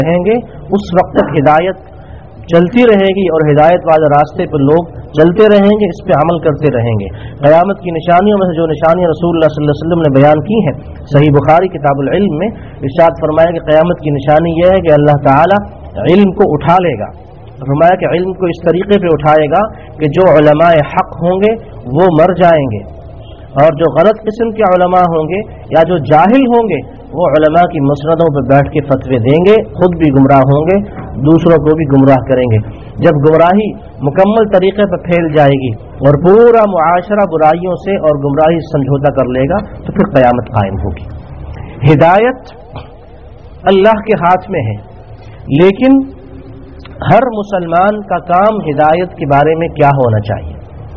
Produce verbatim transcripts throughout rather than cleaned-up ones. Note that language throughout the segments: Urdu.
رہیں گے اس وقت تک ہدایت چلتی رہے گی اور ہدایت والے راستے پر لوگ چلتے رہیں گے، اس پہ عمل کرتے رہیں گے۔ قیامت کی نشانیوں میں سے جو نشانیاں رسول اللہ صلی اللہ علیہ وسلم نے بیان کی ہیں صحیح بخاری کتاب العلم میں ارشاد فرمایا کہ قیامت کی نشانی یہ ہے کہ اللہ تعالی علم کو اٹھا لے گا۔ فرمایا کہ علم کو اس طریقے پہ اٹھائے گا کہ جو علماء حق ہوں گے وہ مر جائیں گے، اور جو غلط قسم کے علماء ہوں گے یا جو جاہل ہوں گے وہ علماء کی مسندوں پہ بیٹھ کے فتوے دیں گے، خود بھی گمراہ ہوں گے، دوسروں کو بھی گمراہ کریں گے۔ جب گمراہی مکمل طریقے پر پھیل جائے گی اور پورا معاشرہ برائیوں سے اور گمراہی سمجھوتا کر لے گا تو پھر قیامت قائم ہوگی۔ ہدایت اللہ کے ہاتھ میں ہے، لیکن ہر مسلمان کا کام ہدایت کے بارے میں کیا ہونا چاہیے،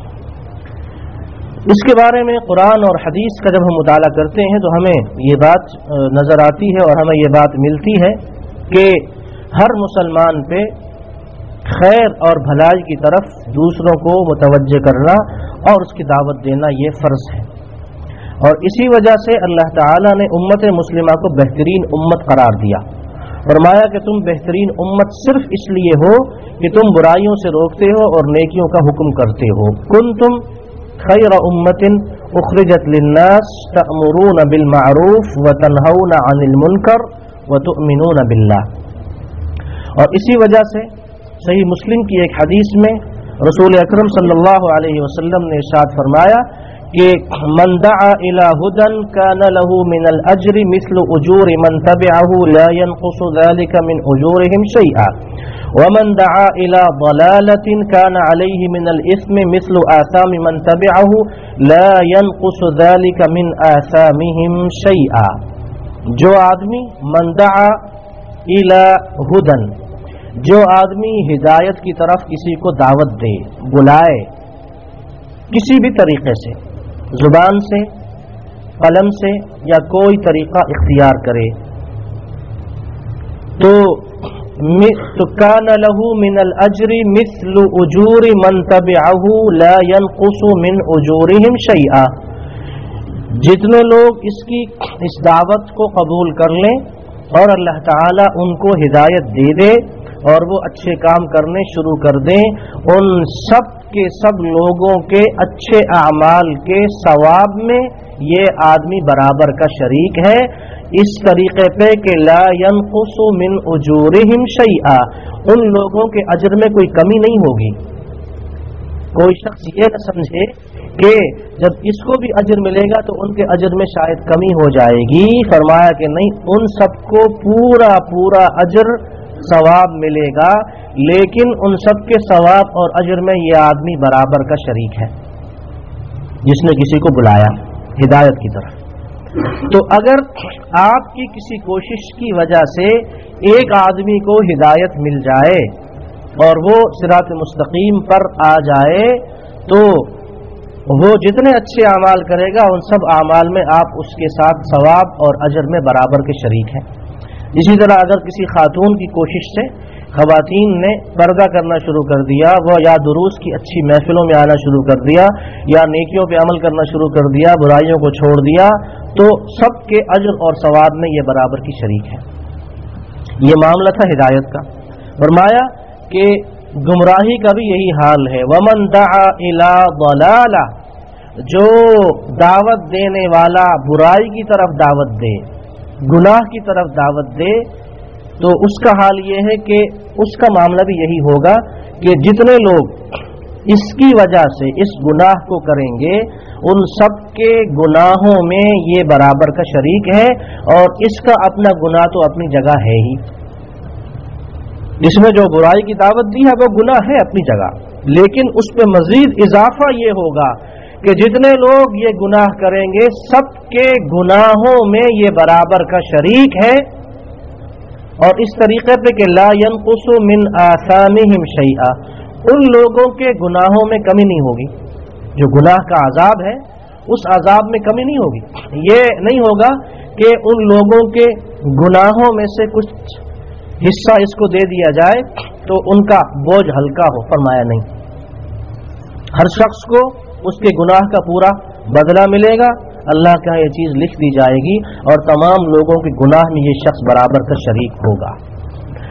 اس کے بارے میں قرآن اور حدیث کا جب ہم مطالعہ کرتے ہیں تو ہمیں یہ بات نظر آتی ہے اور ہمیں یہ بات ملتی ہے کہ ہر مسلمان پہ خیر اور بھلائی کی طرف دوسروں کو متوجہ کرنا اور اس کی دعوت دینا یہ فرض ہے، اور اسی وجہ سے اللہ تعالیٰ نے امت مسلمہ کو بہترین امت قرار دیا۔ فرمایا کہ تم بہترین امت صرف اس لیے ہو کہ تم برائیوں سے روکتے ہو اور نیکیوں کا حکم کرتے ہو۔ کنتم خیر امت اخرجت للناس تأمرون بالمعروف وتنہون عن المنکر وتؤمنون باللہ۔ اور اسی وجہ سے صحیح مسلم کی ایک حدیث میں رسول اکرم صلی اللہ علیہ وسلم نے ارشاد فرمایا کہ من دعا الى هدى كان له من الاجر مثل اجور من تبعه لا ينقص ذلك من اجورهم شيئا ومن دعا الى ضلالة كان عليه من الاثم مثل آثام من تبعه لا ينقص ذلك من آثامهم شيئا۔ جو آدمی من دعا الى هدى، جو آدمی ہدایت کی طرف کسی کو دعوت دے، بلائے کسی بھی طریقے سے، زبان سے، قلم سے یا کوئی طریقہ اختیار کرے، تو کان له من الاجر مثل اجور من تبعه لا ينقص من اجورهم شيئا۔ جتنے لوگ اس کی اس دعوت کو قبول کر لیں اور اللہ تعالی ان کو ہدایت دے دے اور وہ اچھے کام کرنے شروع کر دیں، ان سب کے سب لوگوں کے اچھے اعمال کے ثواب میں یہ آدمی برابر کا شریک ہے، اس طریقے پہ کہ لا ينقص من اجورهم شیئا، ان لوگوں کے اجر میں کوئی کمی نہیں ہوگی۔ کوئی شخص یہ نہ سمجھے کہ جب اس کو بھی اجر ملے گا تو ان کے اجر میں شاید کمی ہو جائے گی۔ فرمایا کہ نہیں، ان سب کو پورا پورا اجر ثواب ملے گا، لیکن ان سب کے ثواب اور اجر میں یہ آدمی برابر کا شریک ہے جس نے کسی کو بلایا ہدایت کی طرف۔ تو اگر آپ کی کسی کوشش کی وجہ سے ایک آدمی کو ہدایت مل جائے اور وہ صراط مستقیم پر آ جائے تو وہ جتنے اچھے اعمال کرے گا ان سب اعمال میں آپ اس کے ساتھ ثواب اور اجر میں برابر کے شریک ہیں۔ اسی طرح اگر کسی خاتون کی کوشش سے خواتین نے پردہ کرنا شروع کر دیا، وہ یا دروس کی اچھی محفلوں میں آنا شروع کر دیا یا نیکیوں پہ عمل کرنا شروع کر دیا، برائیوں کو چھوڑ دیا، تو سب کے اجر اور ثواب میں یہ برابر کی شریک ہے۔ یہ معاملہ تھا ہدایت کا۔ فرمایا کہ گمراہی کا بھی یہی حال ہے، ومن دعا الی ضلالہ، جو دعوت دینے والا برائی کی طرف دعوت دے، گناہ کی طرف دعوت دے، تو اس کا حال یہ ہے کہ اس کا معاملہ بھی یہی ہوگا کہ جتنے لوگ اس کی وجہ سے اس گناہ کو کریں گے ان سب کے گناہوں میں یہ برابر کا شریک ہے، اور اس کا اپنا گناہ تو اپنی جگہ ہے ہی۔ اس میں جو برائی کی دعوت دی ہے وہ گناہ ہے اپنی جگہ، لیکن اس پہ مزید اضافہ یہ ہوگا کہ جتنے لوگ یہ گناہ کریں گے سب کے گناہوں میں یہ برابر کا شریک ہے، اور اس طریقے پہ کہ لا ينقص من آثامهم شیئا، ان لوگوں کے گناہوں میں کمی نہیں ہوگی۔ جو گناہ کا عذاب ہے اس عذاب میں کمی نہیں ہوگی۔ یہ نہیں ہوگا کہ ان لوگوں کے گناہوں میں سے کچھ حصہ اس کو دے دیا جائے تو ان کا بوجھ ہلکا ہو، فرمایا نہیں، ہر شخص کو اس کے گناہ کا پورا بدلہ ملے گا، اللہ کا یہ چیز لکھ دی جائے گی اور تمام لوگوں کے گناہ میں یہ شخص برابر کا شریک ہوگا۔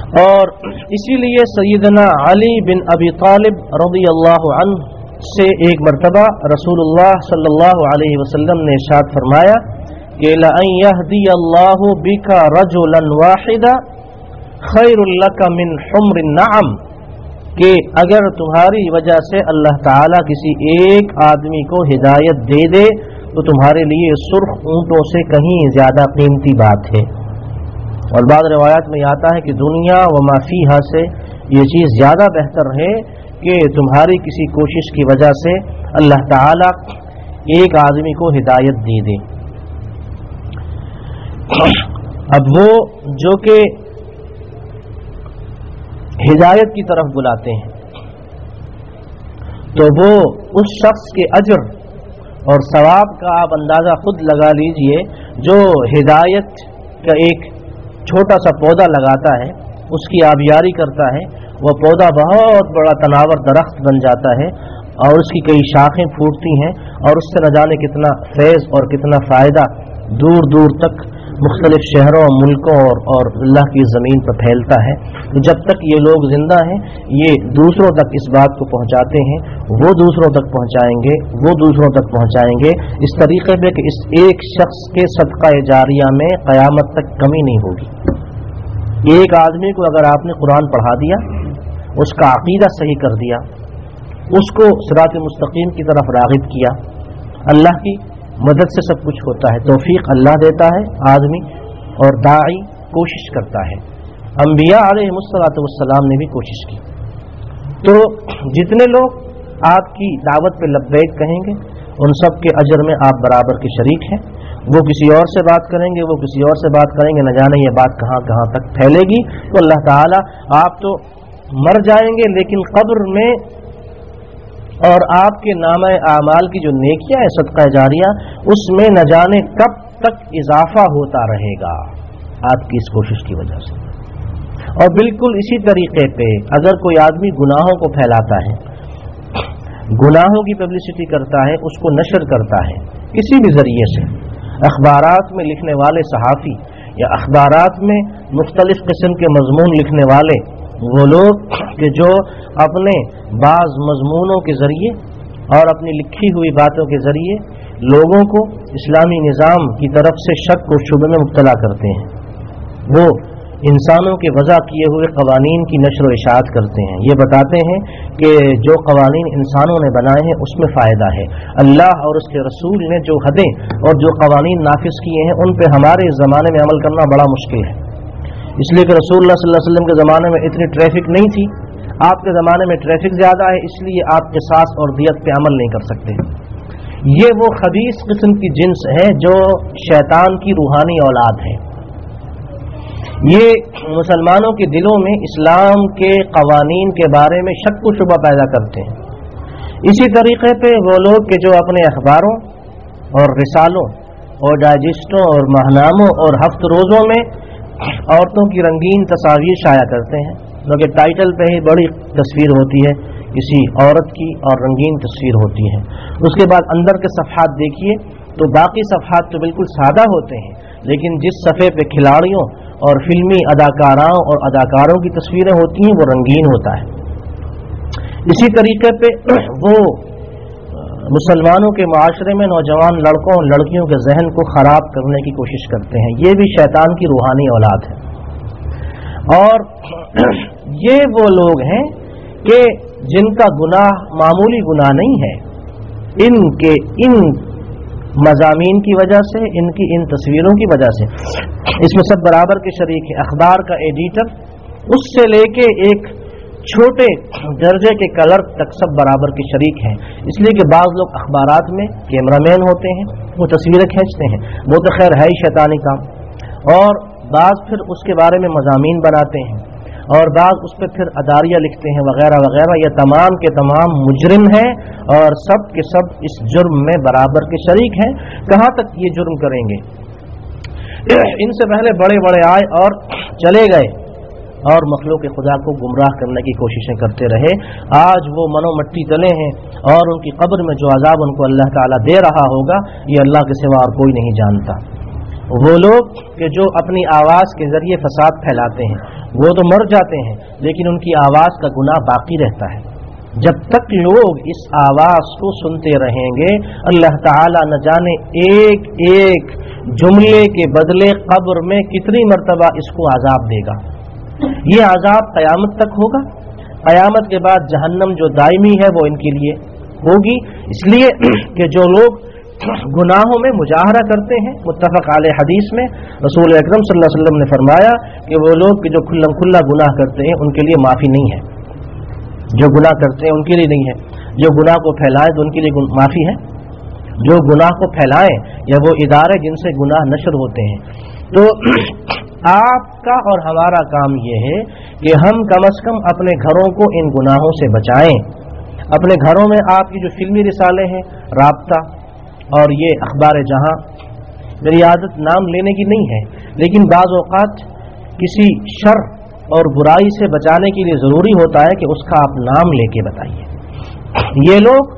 اور اسی لیے سیدنا علی بن ابی طالب رضی اللہ عنہ سے ایک مرتبہ رسول اللہ صلی اللہ علیہ وسلم نے ارشاد فرمایا کہ لَأَن يَهْدِيَ اللَّهُ بِكَ رَجُلًا وَاحِدًا خَيْرٌ لَكَ مِنْ حُمْرِ النَّعَمِ، کہ اگر تمہاری وجہ سے اللہ تعالیٰ کسی ایک آدمی کو ہدایت دے دے تو تمہارے لیے سرخ اونٹوں سے کہیں زیادہ قیمتی بات ہے۔ اور بعض روایات میں آتا ہے کہ دنیا و ما فیہا سے یہ چیز زیادہ بہتر ہے کہ تمہاری کسی کوشش کی وجہ سے اللہ تعالیٰ ایک آدمی کو ہدایت دے دے۔ اب وہ جو کہ ہدایت کی طرف بلاتے ہیں تو وہ اس شخص کے اجر اور ثواب کا آپ اندازہ خود لگا لیجئے جو ہدایت کا ایک چھوٹا سا پودا لگاتا ہے، اس کی آبیاری کرتا ہے، وہ پودا بہت بڑا تناور درخت بن جاتا ہے اور اس کی کئی شاخیں پھوٹتی ہیں اور اس سے نہ جانے کتنا فیض اور کتنا فائدہ دور دور تک مختلف شہروں ملکوں اور اور اللہ کی زمین پر پھیلتا ہے۔ تو جب تک یہ لوگ زندہ ہیں یہ دوسروں تک اس بات کو پہنچاتے ہیں، وہ دوسروں تک پہنچائیں گے، وہ دوسروں تک پہنچائیں گے، اس طریقے پہ کہ اس ایک شخص کے صدقہ جاریہ میں قیامت تک کمی نہیں ہوگی۔ ایک آدمی کو اگر آپ نے قرآن پڑھا دیا، اس کا عقیدہ صحیح کر دیا، اس کو صراط مستقیم کی طرف راغب کیا، اللہ کی مدد سے سب کچھ ہوتا ہے، توفیق اللہ دیتا ہے، آدمی اور داعی کوشش کرتا ہے۔ انبیاء علیہ الصلوۃ والسلام نے بھی کوشش کی۔ تو جتنے لوگ آپ کی دعوت پہ لبیک کہیں گے ان سب کے اجر میں آپ برابر کے شریک ہیں۔ وہ کسی اور سے بات کریں گے، وہ کسی اور سے بات کریں گے، نہ جانے یہ بات کہاں کہاں تک پھیلے گی۔ تو اللہ تعالیٰ آپ تو مر جائیں گے لیکن قبر میں اور آپ کے نامہ اعمال کی جو نیکیاں ہے صدقہ جاریہ، اس میں نہ جانے کب تک اضافہ ہوتا رہے گا آپ کی اس کوشش کی وجہ سے۔ اور بالکل اسی طریقے پہ اگر کوئی آدمی گناہوں کو پھیلاتا ہے، گناہوں کی پبلسٹی کرتا ہے، اس کو نشر کرتا ہے کسی بھی ذریعے سے، اخبارات میں لکھنے والے صحافی یا اخبارات میں مختلف قسم کے مضمون لکھنے والے، وہ لوگ کہ جو اپنے بعض مضمونوں کے ذریعے اور اپنی لکھی ہوئی باتوں کے ذریعے لوگوں کو اسلامی نظام کی طرف سے شک اور شبہ میں مبتلا کرتے ہیں، وہ انسانوں کے وضع کیے ہوئے قوانین کی نشر و اشاعت کرتے ہیں، یہ بتاتے ہیں کہ جو قوانین انسانوں نے بنائے ہیں اس میں فائدہ ہے، اللہ اور اس کے رسول نے جو حدیں اور جو قوانین نافذ کیے ہیں ان پہ ہمارے اس زمانے میں عمل کرنا بڑا مشکل ہے، اس لیے کہ رسول اللہ صلی اللہ علیہ وسلم کے زمانے میں اتنی ٹریفک نہیں تھی، آپ کے زمانے میں ٹریفک زیادہ ہے، اس لیے آپ قصاص اور دیت پہ عمل نہیں کر سکتے۔ یہ وہ خبیث قسم کی جنس ہے جو شیطان کی روحانی اولاد ہے، یہ مسلمانوں کے دلوں میں اسلام کے قوانین کے بارے میں شک و شبہ پیدا کرتے ہیں۔ اسی طریقے پہ وہ لوگ کہ جو اپنے اخباروں اور رسالوں اور ڈائجسٹوں اور ماہناموں اور ہفت روزوں میں عورتوں کی رنگین تصاویر شائع کرتے ہیں، کیونکہ ٹائٹل پہ ہی بڑی تصویر ہوتی ہے کسی عورت کی اور رنگین تصویر ہوتی ہے، اس کے بعد اندر کے صفحات دیکھیے تو باقی صفحات تو بالکل سادہ ہوتے ہیں، لیکن جس صفحے پہ کھلاڑیوں اور فلمی اداکاراؤں اور اداکاروں کی تصویریں ہوتی ہیں وہ رنگین ہوتا ہے۔ اسی طریقے پہ وہ مسلمانوں کے معاشرے میں نوجوان لڑکوں اور لڑکیوں کے ذہن کو خراب کرنے کی کوشش کرتے ہیں، یہ بھی شیطان کی روحانی اولاد ہے۔ اور یہ وہ لوگ ہیں کہ جن کا گناہ معمولی گناہ نہیں ہے، ان کے ان مضامین کی وجہ سے، ان کی ان تصویروں کی وجہ سے اس میں سب برابر کے شریک ہیں۔ اخبار کا ایڈیٹر اس سے لے کے ایک چھوٹے درجے کے کلر تک سب برابر کے شریک ہیں، اس لیے کہ بعض لوگ اخبارات میں کیمرہ مین ہوتے ہیں، وہ تصویریں کھینچتے ہیں، وہ تو خیر ہے ہی شیطانی کام، اور بعض پھر اس کے بارے میں مضامین بناتے ہیں، اور بعض اس پہ پھر اداریہ لکھتے ہیں وغیرہ وغیرہ۔ یہ تمام کے تمام مجرم ہیں اور سب کے سب اس جرم میں برابر کے شریک ہیں۔ کہاں تک یہ جرم کریں گے؟ ان سے پہلے بڑے بڑے آئے اور چلے گئے اور مخلوق خدا کو گمراہ کرنے کی کوششیں کرتے رہے، آج وہ منو مٹی تلے ہیں اور ان کی قبر میں جو عذاب ان کو اللہ تعالیٰ دے رہا ہوگا یہ اللہ کے سوا اور کوئی نہیں جانتا۔ وہ لوگ کہ جو اپنی آواز کے ذریعے فساد پھیلاتے ہیں، وہ تو مر جاتے ہیں لیکن ان کی آواز کا گناہ باقی رہتا ہے. جب تک لوگ اس آواز کو سنتے رہیں گے اللہ تعالی نہ جانے ایک ایک جملے کے بدلے قبر میں کتنی مرتبہ اس کو عذاب دے گا. یہ عذاب قیامت تک ہوگا. قیامت کے بعد جہنم جو دائمی ہے وہ ان کے لیے ہوگی، اس لیے کہ جو لوگ گناہوں میں مجاہرہ کرتے ہیں. متفق علیہ حدیث میں رسول اکرم صلی اللہ علیہ وسلم نے فرمایا کہ وہ لوگ جو کھلا کھلا گناہ کرتے ہیں ان کے لیے معافی نہیں ہے. جو گناہ کرتے ہیں ان کے لیے نہیں ہے. جو گناہ کو پھیلائیں تو ان کے لیے معافی ہے. جو گناہ کو پھیلائیں یا وہ ادارے جن سے گناہ نشر ہوتے ہیں. تو آپ کا اور ہمارا کام یہ ہے کہ ہم کم از کم اپنے گھروں کو ان گناہوں سے بچائیں. اپنے گھروں میں آپ کی جو فلمی رسالے ہیں، رابطہ اور یہ اخبار جہاں، میری عادت نام لینے کی نہیں ہے لیکن بعض اوقات کسی شر اور برائی سے بچانے کے لیے ضروری ہوتا ہے کہ اس کا آپ نام لے کے بتائیے. یہ لوگ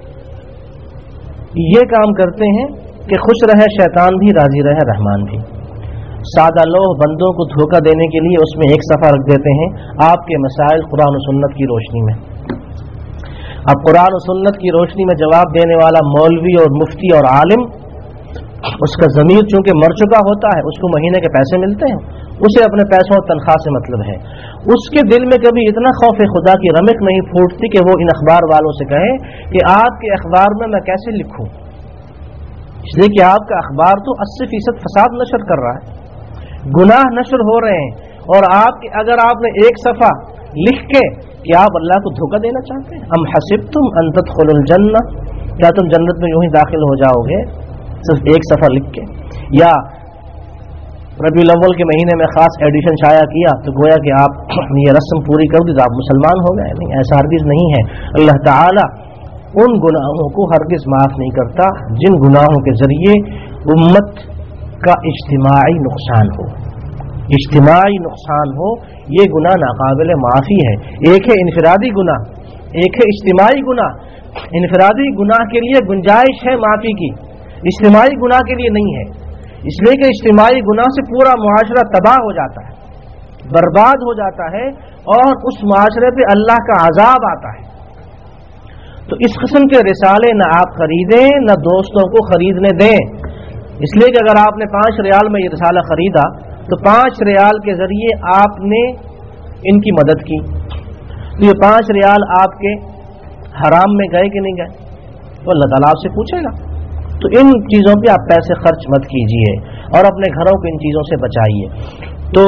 یہ کام کرتے ہیں کہ خوش رہے شیطان بھی، راضی رہے رحمان بھی. سادہ لوگ بندوں کو دھوکہ دینے کے لیے اس میں ایک صفحہ رکھ دیتے ہیں آپ کے مسائل قرآن و سنت کی روشنی میں. اب قرآن و سنت کی روشنی میں جواب دینے والا مولوی اور مفتی اور عالم، اس کا ضمیر چونکہ مر چکا ہوتا ہے، اس کو مہینے کے پیسے ملتے ہیں، اسے اپنے پیسوں اور تنخواہ سے مطلب ہے. اس کے دل میں کبھی اتنا خوف خدا کی رمق نہیں پھوٹتی کہ وہ ان اخبار والوں سے کہے کہ آپ کے اخبار میں میں کیسے لکھوں، اس لیے کہ آپ کا اخبار تو اسی فیصد فساد نشر کر رہا ہے، گناہ نشر ہو رہے ہیں، اور آپ کے اگر آپ نے ایک صفحہ لکھ کے کہ آپ اللہ کو دھوکہ دینا چاہتے ہیں. ام حسبتم ان تدخلوا الجنہ، کیا تم جنت میں یوں ہی داخل ہو جاؤ گے صرف ایک صفحہ لکھ کے؟ یا ربیع الاول کے مہینے میں خاص ایڈیشن شائع کیا تو گویا کہ آپ یہ رسم پوری کر دی تو آپ مسلمان ہو گئے. نہیں، ایسا ہرگز نہیں ہے. اللہ تعالی ان گناہوں کو ہرگز معاف نہیں کرتا جن گناہوں کے ذریعے امت کا اجتماعی نقصان ہو. اجتماعی نقصان ہو، یہ گناہ ناقابل معافی ہے. ایک ہے انفرادی گناہ، ایک ہے اجتماعی گناہ. انفرادی گناہ کے لیے گنجائش ہے معافی کی، اجتماعی گناہ کے لیے نہیں ہے. اس لیے کہ اجتماعی گناہ سے پورا معاشرہ تباہ ہو جاتا ہے، برباد ہو جاتا ہے، اور اس معاشرے پہ اللہ کا عذاب آتا ہے. تو اس قسم کے رسالے نہ آپ خریدیں نہ دوستوں کو خریدنے دیں. اس لیے کہ اگر آپ نے پانچ ریال میں یہ رسالہ خریدا تو پانچ ریال کے ذریعے آپ نے ان کی مدد کی، تو یہ پانچ ریال آپ کے حرام میں گئے کہ نہیں گئے؟ تو اللہ تعالیٰ آپ سے پوچھے گا. تو ان چیزوں پہ آپ پیسے خرچ مت کیجیے اور اپنے گھروں کو ان چیزوں سے بچائیے. تو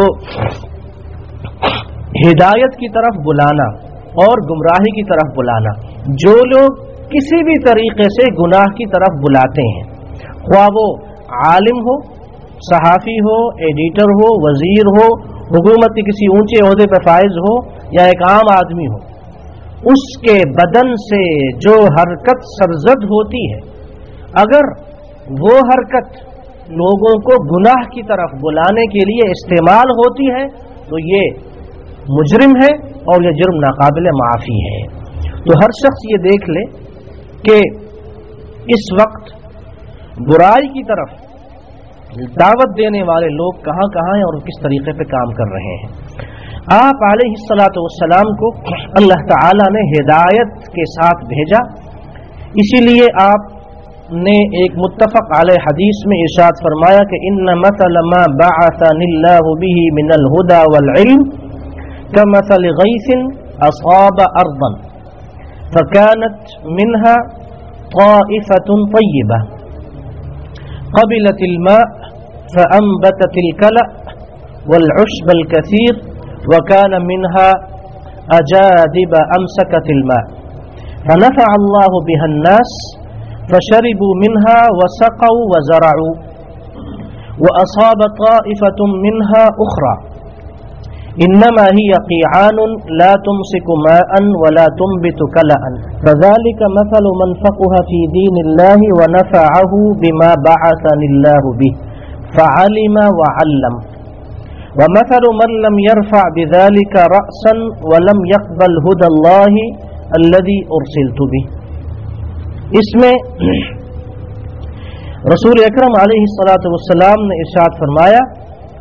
ہدایت کی طرف بلانا اور گمراہی کی طرف بلانا، جو لوگ کسی بھی طریقے سے گناہ کی طرف بلاتے ہیں، خواہ وہ عالم ہو، صحافی ہو، ایڈیٹر ہو، وزیر ہو، حکومت کے کسی اونچے عہدے پر فائز ہو یا ایک عام آدمی ہو، اس کے بدن سے جو حرکت سرزد ہوتی ہے، اگر وہ حرکت لوگوں کو گناہ کی طرف بلانے کے لیے استعمال ہوتی ہے تو یہ مجرم ہے اور یہ جرم ناقابل معافی ہے. تو ہر شخص یہ دیکھ لے کہ اس وقت برائی کی طرف دعوت دینے والے لوگ کہاں کہاں ہیں اور کس طریقے پہ کام کر رہے ہیں. آپ علیہ الصلاۃ والسلام کو اللہ تعالی نے ہدایت کے ساتھ بھیجا، اسی لیے آپ نے ایک متفق علیہ حدیث میں ارشاد فرمایا کہ ان مثل ما بعثنی اللہ بہ من الہدی والعلم کمثل غیث اصاب ارضا فكانت منها طائفة طیبة قبلت الماء فأنبتت الكلأ والعشب الكثير وكان منها أجادب أمسكت الماء فنفع الله بها الناس فشربوا منها وسقوا وزرعوا وأصاب طائفة منها أخرى إنما هي قيعان لا تمسك ماء ولا تنبت كلأ فذلك مثل من فقه في دين الله ونفعه بما بعثني الله به فعلم وعلم ومثل من لم يرفع بذلك رأسا ولم يقبل هدى الله الذي أرسلت به. اس میں رسول اکرم علیہ الصلاۃ والسلام نے ارشاد فرمایا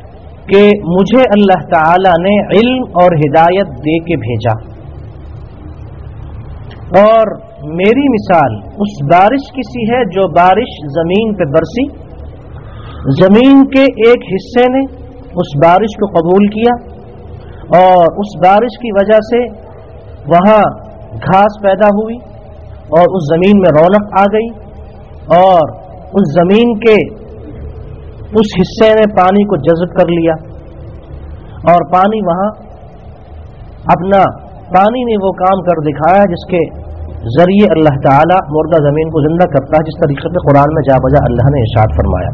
کہ مجھے اللہ تعالی نے علم اور ہدایت دے کے بھیجا، اور میری مثال اس بارش کی سی ہے جو بارش زمین پہ برسی، زمین کے ایک حصے نے اس بارش کو قبول کیا اور اس بارش کی وجہ سے وہاں گھاس پیدا ہوئی اور اس زمین میں رونق آ گئی، اور اس زمین کے اس حصے نے پانی کو جذب کر لیا، اور پانی وہاں اپنا پانی نے وہ کام کر دکھایا جس کے ذریعے اللہ تعالی مردہ زمین کو زندہ کرتا ہے، جس طریقے سے قرآن میں جا بجا اللہ نے ارشاد فرمایا۔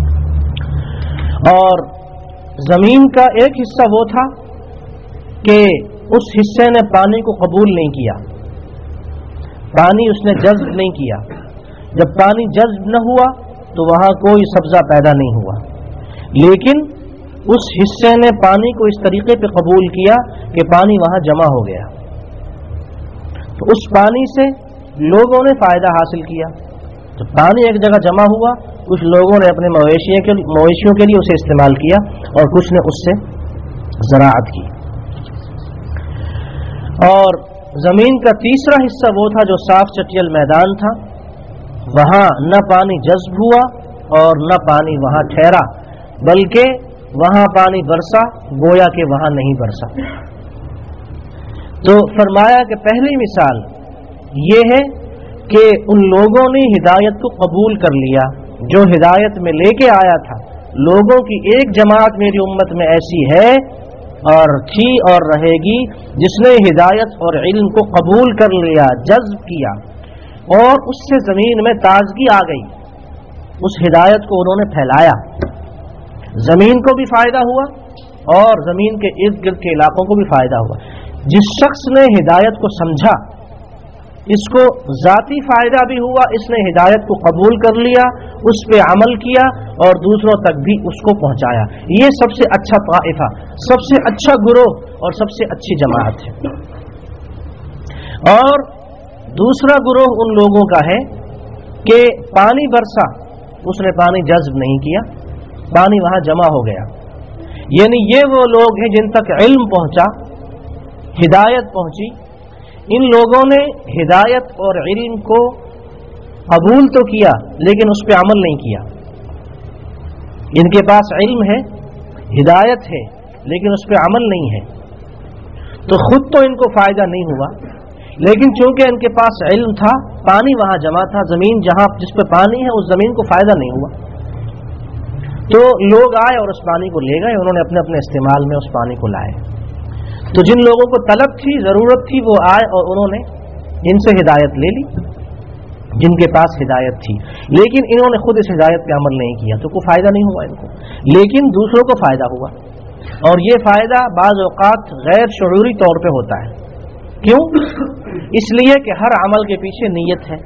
اور زمین کا ایک حصہ وہ تھا کہ اس حصے نے پانی کو قبول نہیں کیا، پانی اس نے جذب نہیں کیا، جب پانی جذب نہ ہوا تو وہاں کوئی سبزہ پیدا نہیں ہوا، لیکن اس حصے نے پانی کو اس طریقے پہ قبول کیا کہ پانی وہاں جمع ہو گیا، تو اس پانی سے لوگوں نے فائدہ حاصل کیا۔ جب پانی ایک جگہ جمع ہوا، کچھ لوگوں نے اپنے مویشیوں کے لیے اسے استعمال کیا اور کچھ نے اس سے زراعت کی۔ اور زمین کا تیسرا حصہ وہ تھا جو صاف چٹیل میدان تھا، وہاں نہ پانی جذب ہوا اور نہ پانی وہاں ٹھہرا، بلکہ وہاں پانی برسا گویا کہ وہاں نہیں برسا۔ تو فرمایا کہ پہلی مثال یہ ہے کہ ان لوگوں نے ہدایت کو قبول کر لیا جو ہدایت میں لے کے آیا تھا۔ لوگوں کی ایک جماعت میری امت میں ایسی ہے اور تھی اور رہے گی جس نے ہدایت اور علم کو قبول کر لیا، جذب کیا، اور اس سے زمین میں تازگی آ گئی، اس ہدایت کو انہوں نے پھیلایا، زمین کو بھی فائدہ ہوا اور زمین کے ارد گرد کے علاقوں کو بھی فائدہ ہوا۔ جس شخص نے ہدایت کو سمجھا اس کو ذاتی فائدہ بھی ہوا، اس نے ہدایت کو قبول کر لیا، اس پہ عمل کیا اور دوسروں تک بھی اس کو پہنچایا۔ یہ سب سے اچھا طائفہ، سب سے اچھا گروہ اور سب سے اچھی جماعت ہے۔ اور دوسرا گروہ ان لوگوں کا ہے کہ پانی برسا، اس نے پانی جذب نہیں کیا، پانی وہاں جمع ہو گیا، یعنی یہ وہ لوگ ہیں جن تک علم پہنچا، ہدایت پہنچی۔ ان لوگوں نے ہدایت اور علم کو قبول تو کیا لیکن اس پہ عمل نہیں کیا۔ ان کے پاس علم ہے، ہدایت ہے، لیکن اس پہ عمل نہیں ہے، تو خود تو ان کو فائدہ نہیں ہوا، لیکن چونکہ ان کے پاس علم تھا، پانی وہاں جمع تھا، زمین جہاں جس پہ پانی ہے اس زمین کو فائدہ نہیں ہوا، تو لوگ آئے اور اس پانی کو لے گئے، انہوں نے اپنے اپنے استعمال میں اس پانی کو لائے۔ تو جن لوگوں کو طلب تھی، ضرورت تھی، وہ آئے اور انہوں نے ان سے ہدایت لے لی، جن کے پاس ہدایت تھی، لیکن انہوں نے خود اس ہدایت پہ عمل نہیں کیا، تو کوئی فائدہ نہیں ہوا ان کو، لیکن دوسروں کو فائدہ ہوا۔ اور یہ فائدہ بعض اوقات غیر شعوری طور پہ ہوتا ہے۔ کیوں؟ اس لیے کہ ہر عمل کے پیچھے نیت ہے،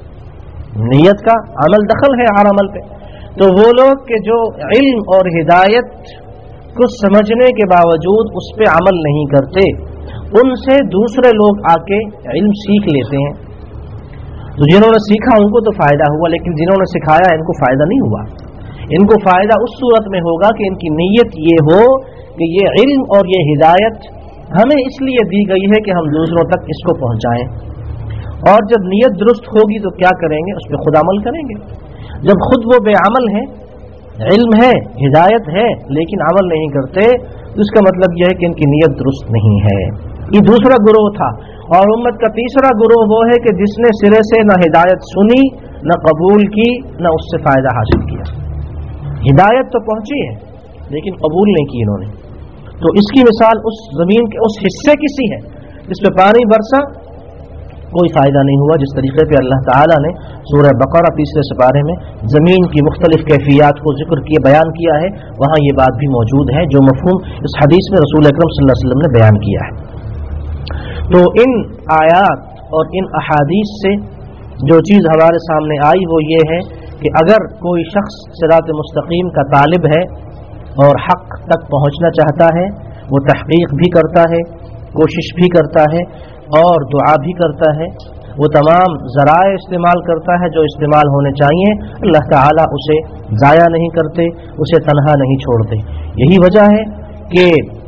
نیت کا عمل دخل ہے ہر عمل پہ۔ تو وہ لوگ کہ جو علم اور ہدایت کو سمجھنے کے باوجود اس پہ عمل نہیں کرتے، ان سے دوسرے لوگ آ کے علم سیکھ لیتے ہیں، تو جنہوں نے سیکھا ان کو تو فائدہ ہوا، لیکن جنہوں نے سکھایا ان کو فائدہ نہیں ہوا۔ ان کو فائدہ اس صورت میں ہوگا کہ ان کی نیت یہ ہو کہ یہ علم اور یہ ہدایت ہمیں اس لیے دی گئی ہے کہ ہم دوسروں تک اس کو پہنچائیں، اور جب نیت درست ہوگی تو کیا کریں گے؟ اس پہ خود عمل کریں گے۔ جب خود وہ بے عمل ہے، علم ہے، ہدایت ہے، لیکن عمل نہیں کرتے، تو اس کا مطلب یہ ہے کہ ان کی نیت درست نہیں ہے۔ یہ دوسرا گروہ تھا۔ اور امت کا تیسرا گروہ وہ ہے کہ جس نے سرے سے نہ ہدایت سنی، نہ قبول کی، نہ اس سے فائدہ حاصل کیا۔ ہدایت تو پہنچی ہے لیکن قبول نہیں کی انہوں نے۔ تو اس کی مثال اس زمین کے اس حصے کی سی ہے جس پہ پانی برسا، کوئی فائدہ نہیں ہوا، جس طریقے پہ اللہ تعالیٰ نے سورہ بقرہ تیسرے سپارے میں زمین کی مختلف کیفیات کو ذکر کیے بیان کیا ہے، وہاں یہ بات بھی موجود ہے جو مفہوم اس حدیث میں رسول اکرم صلی اللہ علیہ وسلم نے بیان کیا ہے۔ تو ان آیات اور ان احادیث سے جو چیز ہمارے سامنے آئی وہ یہ ہے کہ اگر کوئی شخص صراط مستقیم کا طالب ہے اور حق تک پہنچنا چاہتا ہے، وہ تحقیق بھی کرتا ہے، کوشش بھی کرتا ہے اور دعا بھی کرتا ہے، وہ تمام ذرائع استعمال کرتا ہے جو استعمال ہونے چاہیے، اللہ تعالیٰ اسے ضائع نہیں کرتے، اسے تنہا نہیں چھوڑتے۔ یہی وجہ ہے کہ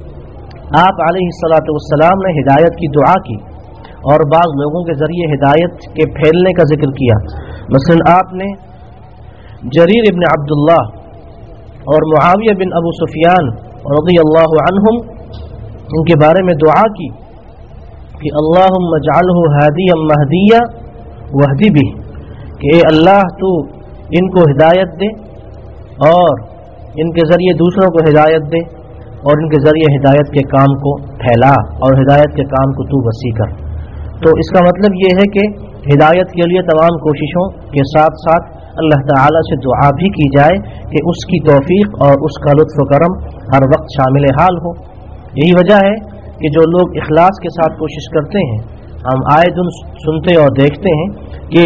آپ علیہ الصلوۃ والسلام نے ہدایت کی دعا کی اور بعض لوگوں کے ذریعے ہدایت کے پھیلنے کا ذکر کیا۔ مثلا آپ نے جریر ابن عبداللہ اور معاویہ بن ابو سفیان رضی اللہ عنہم ان کے بارے میں دعا کی کہ اللہم اجعلہ ہادیا مہدیا واہدی بہ، کہ اے اللہ تو ان کو ہدایت دے اور ان کے ذریعے دوسروں کو ہدایت دے اور ان کے ذریعے ہدایت کے کام کو پھیلا اور ہدایت کے کام کو تو وسیع کر۔ تو اس کا مطلب یہ ہے کہ ہدایت کے لیے تمام کوششوں کے ساتھ ساتھ اللہ تعالی سے دعا بھی کی جائے کہ اس کی توفیق اور اس کا لطف و کرم ہر وقت شامل حال ہو۔ یہی وجہ ہے کہ جو لوگ اخلاص کے ساتھ کوشش کرتے ہیں، ہم آئے دن سنتے اور دیکھتے ہیں کہ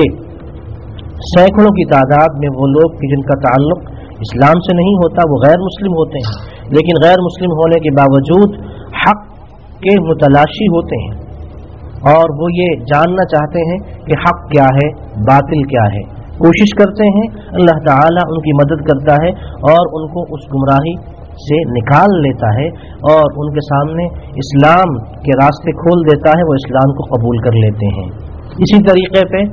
سینکڑوں کی تعداد میں وہ لوگ کہ جن کا تعلق اسلام سے نہیں ہوتا، وہ غیر مسلم ہوتے ہیں، لیکن غیر مسلم ہونے کے باوجود حق کے متلاشی ہوتے ہیں اور وہ یہ جاننا چاہتے ہیں کہ حق کیا ہے، باطل کیا ہے، کوشش کرتے ہیں۔ اللہ تعالیٰ ان کی مدد کرتا ہے اور ان کو اس گمراہی سے نکال لیتا ہے اور ان کے سامنے اسلام کے راستے کھول دیتا ہے، وہ اسلام کو قبول کر لیتے ہیں۔ اسی طریقے پہ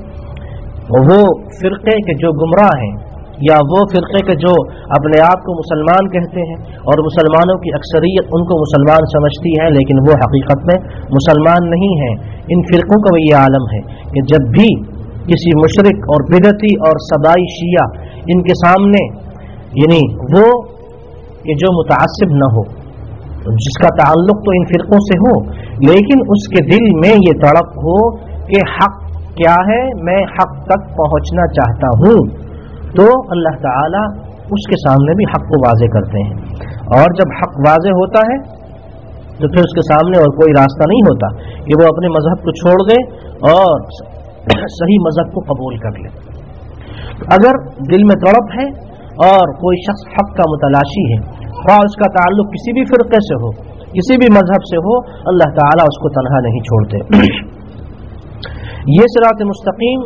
وہ فرقے کے جو گمراہ ہیں یا وہ فرقے کے جو اپنے آپ کو مسلمان کہتے ہیں اور مسلمانوں کی اکثریت ان کو مسلمان سمجھتی ہے لیکن وہ حقیقت میں مسلمان نہیں ہیں، ان فرقوں کا یہ عالم ہے کہ جب بھی کسی مشرک اور بدعتی اور سبائی شیعہ ان کے سامنے، یعنی وہ کہ جو متعصب نہ ہو، جس کا تعلق تو ان فرقوں سے ہو لیکن اس کے دل میں یہ تڑپ ہو کہ حق کیا ہے، میں حق تک پہنچنا چاہتا ہوں، تو اللہ تعالیٰ اس کے سامنے بھی حق کو واضح کرتے ہیں۔ اور جب حق واضح ہوتا ہے تو پھر اس کے سامنے اور کوئی راستہ نہیں ہوتا کہ وہ اپنے مذہب کو چھوڑ دے اور صحیح مذہب کو قبول کر لے۔ اگر دل میں تڑپ ہے اور کوئی شخص حق کا متلاشی ہے اور اس کا تعلق کسی بھی فرقے سے ہو، کسی بھی مذہب سے ہو، اللہ تعالیٰ اس کو تنہا نہیں چھوڑتے۔ یہ صراط مستقیم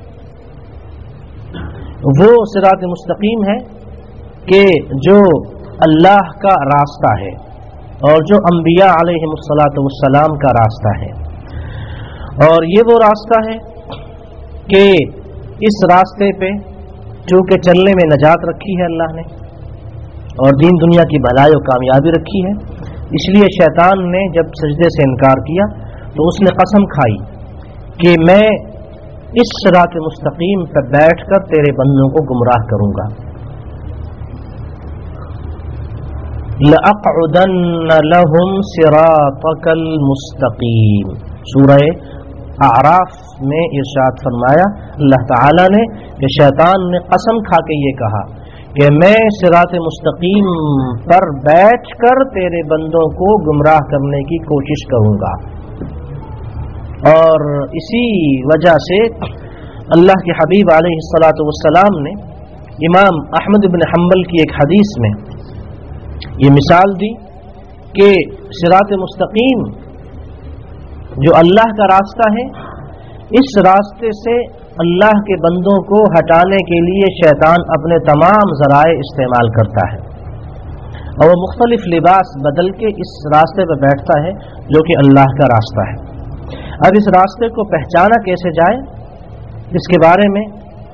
وہ صراط مستقیم ہے کہ جو اللہ کا راستہ ہے اور جو انبیاء علیہم الصلاۃ والسلام کا راستہ ہے، اور یہ وہ راستہ ہے کہ اس راستے پہ چونکہ چلنے میں نجات رکھی ہے اللہ نے اور دین دنیا کی بھلائی و کامیابی رکھی ہے، اس لیے شیطان نے جب سجدے سے انکار کیا تو اس نے قسم کھائی کہ میں اس صراط مستقیم پر بیٹھ کر تیرے بندوں کو گمراہ کروں گا۔ لَأَقْعُدَنَّ لَهُمْ صِرَاطَكَ الْمُسْتَقِيمَ، سورہ اعراف میں ارشاد فرمایا اللہ تعالی نے کہ شیطان نے قسم کھا کے یہ کہا کہ میں صراط مستقیم پر بیٹھ کر تیرے بندوں کو گمراہ کرنے کی کوشش کروں گا۔ اور اسی وجہ سے اللہ کے حبیب علیہ الصلاۃ والسلام نے امام احمد بن حنبل کی ایک حدیث میں یہ مثال دی کہ صراط مستقیم جو اللہ کا راستہ ہے، اس راستے سے اللہ کے بندوں کو ہٹانے کے لیے شیطان اپنے تمام ذرائع استعمال کرتا ہے اور وہ مختلف لباس بدل کے اس راستے پہ بیٹھتا ہے جو کہ اللہ کا راستہ ہے۔ اب اس راستے کو پہچانا کیسے جائے، اس کے بارے میں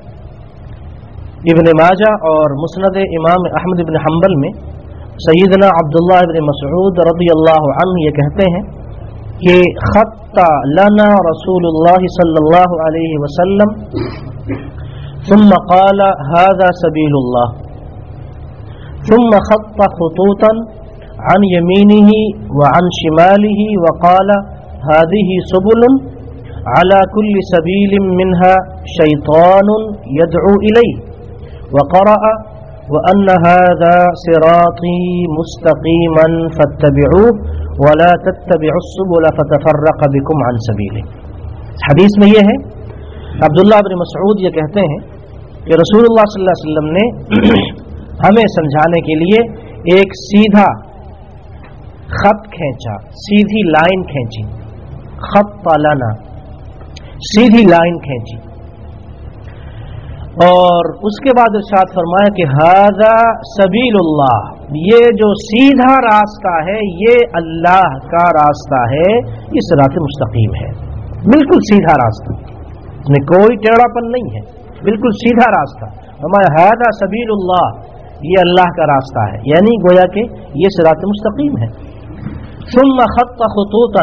ابن ماجہ اور مسند امام احمد بن حنبل میں سیدنا عبداللہ بن مسعود رضی اللہ عنہ یہ کہتے ہیں کہ خط لنا رسول اللہ صلی اللہ علیہ وسلم ثم قال هذا سبيل الله ثم خط خطوطا عن يمينه وعن شماله وقال هذه سبل على كل سبيل منها شيطان يدعو إليه وقرأ وأن هذا صراطي مستقيما فاتبعوه ولا تتبعوا السبل فتفرق بكم عن سبيله۔ حدیث میں یہ ہے، عبداللہ بن مسعود یہ کہتے ہیں کہ رسول اللہ صلی اللہ علیہ وسلم نے ہمیں سمجھانے کے لیے ایک سیدھا خط کھینچا، سیدھی لائن کھینچی، خط لنا، سیدھی لائن کھینچی اور اس کے بعد ارشاد فرمایا کہ ھذا سبیل اللہ، یہ جو سیدھا راستہ ہے یہ اللہ کا راستہ ہے، یہ صراط مستقیم ہے، بالکل سیدھا راستہ، اس میں کوئی ٹیڑھا پن نہیں ہے، بالکل سیدھا راستہ۔ فرمایا ھذا سبیل اللہ، یہ اللہ کا راستہ ہے، یعنی گویا کہ یہ صراط مستقیم ہے۔ ثم خط خطوطا،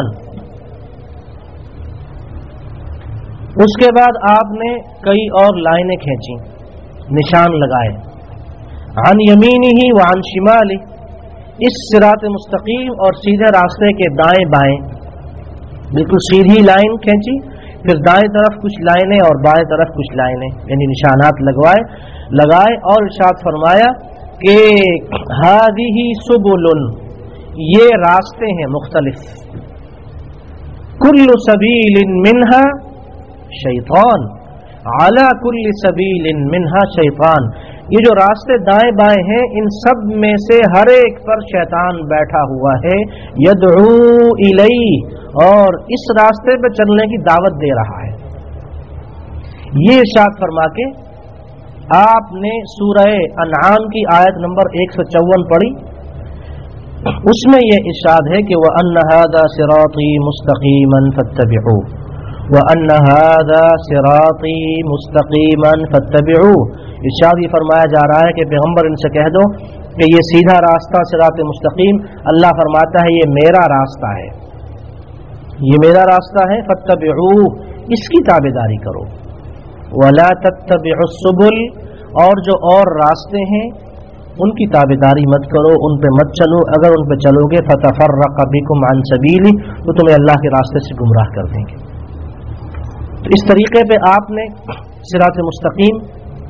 اس کے بعد آپ نے کئی اور لائنیں کھینچی، نشان لگائے، عن یمینہ وعن شمالہ، اس صراط مستقیم اور سیدھے راستے کے دائیں بائیں، بالکل سیدھی لائن کھینچی، پھر دائیں طرف کچھ لائنیں اور بائیں طرف کچھ لائنیں، یعنی نشانات لگوائے لگائے اور ارشاد فرمایا کہ ھذہ سبل، یہ راستے ہیں مختلف، کل سبیل منہا شیطان، علی کل سبیل منہا شیطان، یہ جو راستے دائیں بائیں ہیں ان سب میں سے ہر ایک پر شیطان بیٹھا ہوا ہے، یدعو الیہ، اور اس راستے پہ چلنے کی دعوت دے رہا ہے۔ یہ ارشاد فرما کے آپ نے سورہ انعام کی آیت نمبر ایک سو چون پڑھی، اس میں یہ ارشاد ہے کہ وَأَنَّ هَذَا صِرَاطِي مُسْتَقِيمًا فَاتَّبِعُوهُ وَأَنَّ هَذَا صِرَاطِي مُسْتَقِيمًا فَاتَّبِعُوهُ، ارشاد یہ فرمایا جا رہا ہے کہ پیغمبر ان سے کہہ دو کہ یہ سیدھا راستہ صراط مستقیم، اللہ فرماتا ہے یہ میرا راستہ ہے، یہ میرا راستہ ہے، فَاتَّبِعُوهُ، اس کی تابعداری کرو، وَلَا تَتَّبِعُوا السُّبُلَ، اور جو اور راستے ہیں ان کی تابعداری مت کرو، ان پہ مت چلو، اگر ان پہ چلو گے فَتَفَرَّقَ بِكُمْ عَنْ سَبِيلِهِ، تو تمہیں اللہ کے راستے سے گمراہ کر دیں گے۔ تو اس طریقے پہ آپ نے صراط مستقیم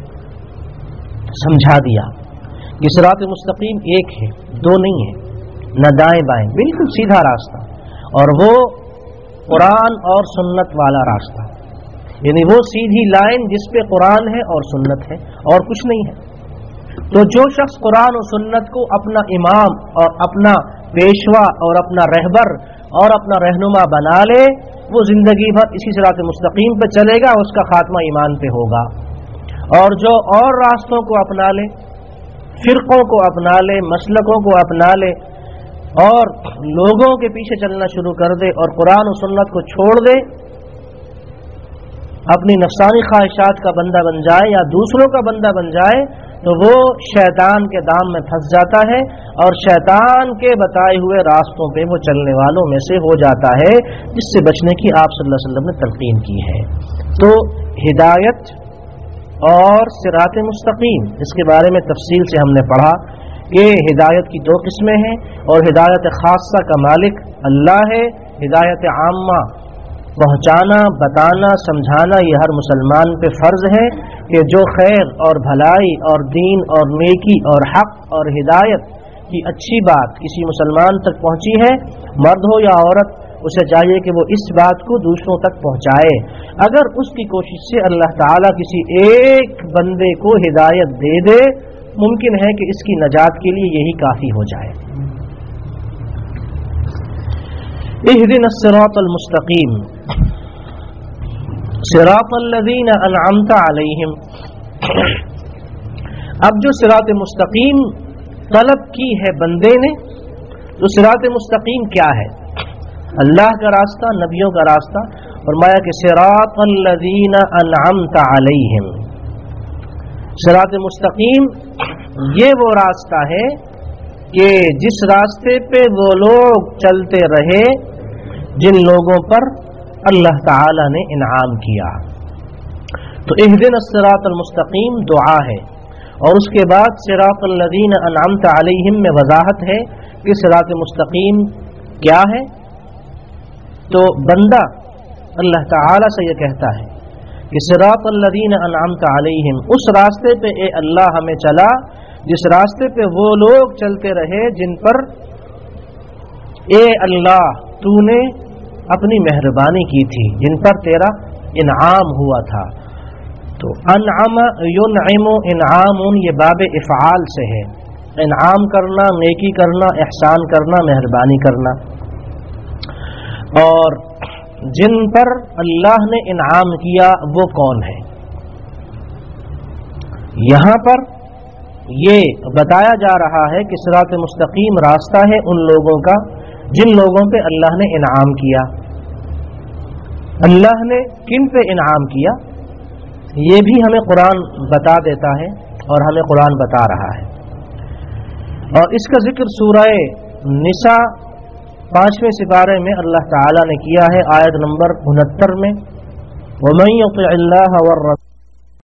سمجھا دیا کہ صراط مستقیم ایک ہے، دو نہیں ہے، نہ دائیں بائیں، بالکل سیدھا راستہ، اور وہ قرآن اور سنت والا راستہ، یعنی وہ سیدھی لائن جس پہ قرآن ہے اور سنت ہے اور کچھ نہیں ہے۔ تو جو شخص قرآن و سنت کو اپنا امام اور اپنا پیشوا اور اپنا رہبر اور اپنا رہنما بنا لے، وہ زندگی بھر اسی صراط مستقیم پہ چلے گا، اس کا خاتمہ ایمان پہ ہوگا۔ اور جو اور راستوں کو اپنا لے، فرقوں کو اپنا لے، مسلکوں کو اپنا لے اور لوگوں کے پیچھے چلنا شروع کر دے اور قرآن و سنت کو چھوڑ دے، اپنی نفسانی خواہشات کا بندہ بن جائے یا دوسروں کا بندہ بن جائے، تو وہ شیطان کے دام میں پھنس جاتا ہے اور شیطان کے بتائے ہوئے راستوں پہ وہ چلنے والوں میں سے ہو جاتا ہے، جس سے بچنے کی آپ صلی اللہ علیہ وسلم نے تلقین کی ہے۔ تو ہدایت اور صراط مستقیم، اس کے بارے میں تفصیل سے ہم نے پڑھا کہ ہدایت کی دو قسمیں ہیں، اور ہدایت خاصہ کا مالک اللہ ہے، ہدایت عامہ پہنچانا، بتانا، سمجھانا یہ ہر مسلمان پہ فرض ہے کہ جو خیر اور بھلائی اور دین اور نیکی اور حق اور ہدایت کی اچھی بات کسی مسلمان تک پہنچی ہے، مرد ہو یا عورت، اسے چاہیے کہ وہ اس بات کو دوسروں تک پہنچائے۔ اگر اس کی کوشش سے اللہ تعالیٰ کسی ایک بندے کو ہدایت دے دے، ممکن ہے کہ اس کی نجات کے لیے یہی کافی ہو جائے۔ اہدنا الصراط المستقیم صراط الذین انعمت علیہم، اب جو صراط مستقیم طلب کی ہے بندے نے، تو صراط مستقیم کیا ہے؟ اللہ کا راستہ، نبیوں کا راستہ، فرمایا کہ صراط الذین انعمت علیہم، صراط مستقیم یہ وہ راستہ ہے کہ جس راستے پہ وہ لوگ چلتے رہے جن لوگوں پر اللہ تعالی نے انعام کیا۔ تو اہدنا الصراط المستقیم دعا ہے، اور اس کے بعد صراط الذین انعمت علیہم میں وضاحت ہے کہ صراط مستقیم کیا ہے۔ تو بندہ اللہ تعالی سے یہ کہتا ہے کہ صراط الذین انعمت علیہم، اس راستے پہ اے اللہ ہمیں چلا جس راستے پہ وہ لوگ چلتے رہے جن پر اے اللہ تو نے اپنی مہربانی کی تھی، جن پر تیرا انعام ہوا تھا۔ تو انعم ینعم انعام یہ باب افعال سے ہے، انعام کرنا، نیکی کرنا، احسان کرنا، مہربانی کرنا۔ اور جن پر اللہ نے انعام کیا وہ کون ہے؟ یہاں پر یہ بتایا جا رہا ہے کہ صراط مستقیم راستہ ہے ان لوگوں کا جن لوگوں پہ اللہ نے انعام کیا. اللہ نے کن پہ انعام کیا یہ بھی ہمیں قرآن بتا دیتا ہے اور ہمیں قرآن بتا رہا ہے. اور اس کا ذکر سورہ نساء پانچویں سپارے میں اللہ تعالی نے کیا ہے آیت نمبر انہتر میں. وَمَن يُطِعِ اللَّهَ وَالرَّسُولَ